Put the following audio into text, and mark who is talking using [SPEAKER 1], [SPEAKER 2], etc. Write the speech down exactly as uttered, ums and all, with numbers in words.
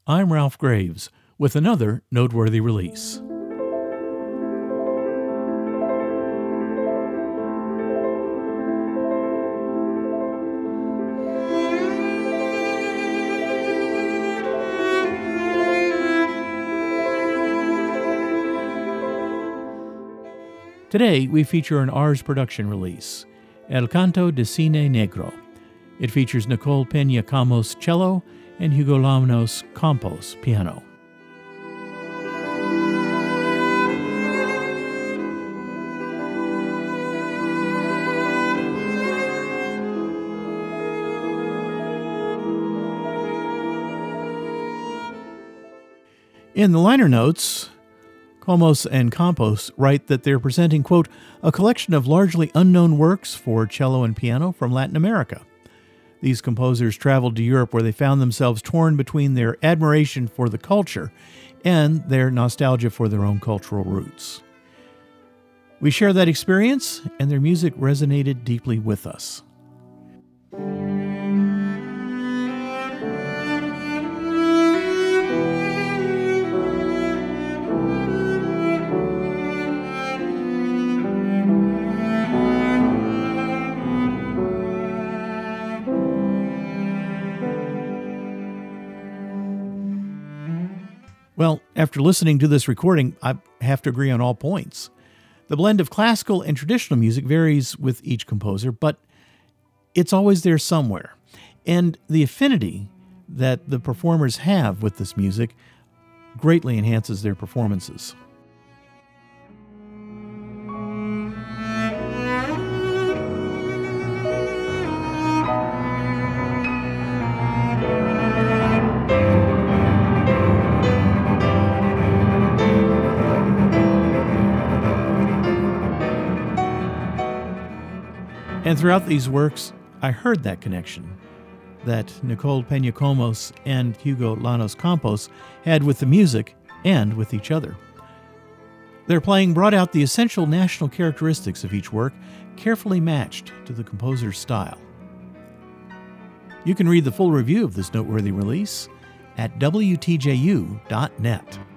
[SPEAKER 1] I'm Ralph Graves with another noteworthy release. Today, we feature an Ars production release, El Canto de Cine Negro. It features Nicole Peña-Campos cello and Hugo Llanos Campos piano. In the liner notes, Campos and Campos write that they're presenting, quote, a collection of largely unknown works for cello and piano from Latin America. These composers traveled to Europe where they found themselves torn between their admiration for the culture and their nostalgia for their own cultural roots. We share that experience, and their music resonated deeply with us. Well, after listening to this recording, I have to agree on all points. The blend of classical and traditional music varies with each composer, but it's always there somewhere. And the affinity that the performers have with this music greatly enhances their performances. And throughout these works, I heard that connection that Nicole Peña-Campos and Hugo Llanos Campos had with the music and with each other. Their playing brought out the essential national characteristics of each work, carefully matched to the composer's style. You can read the full review of this noteworthy release at W T J U dot net.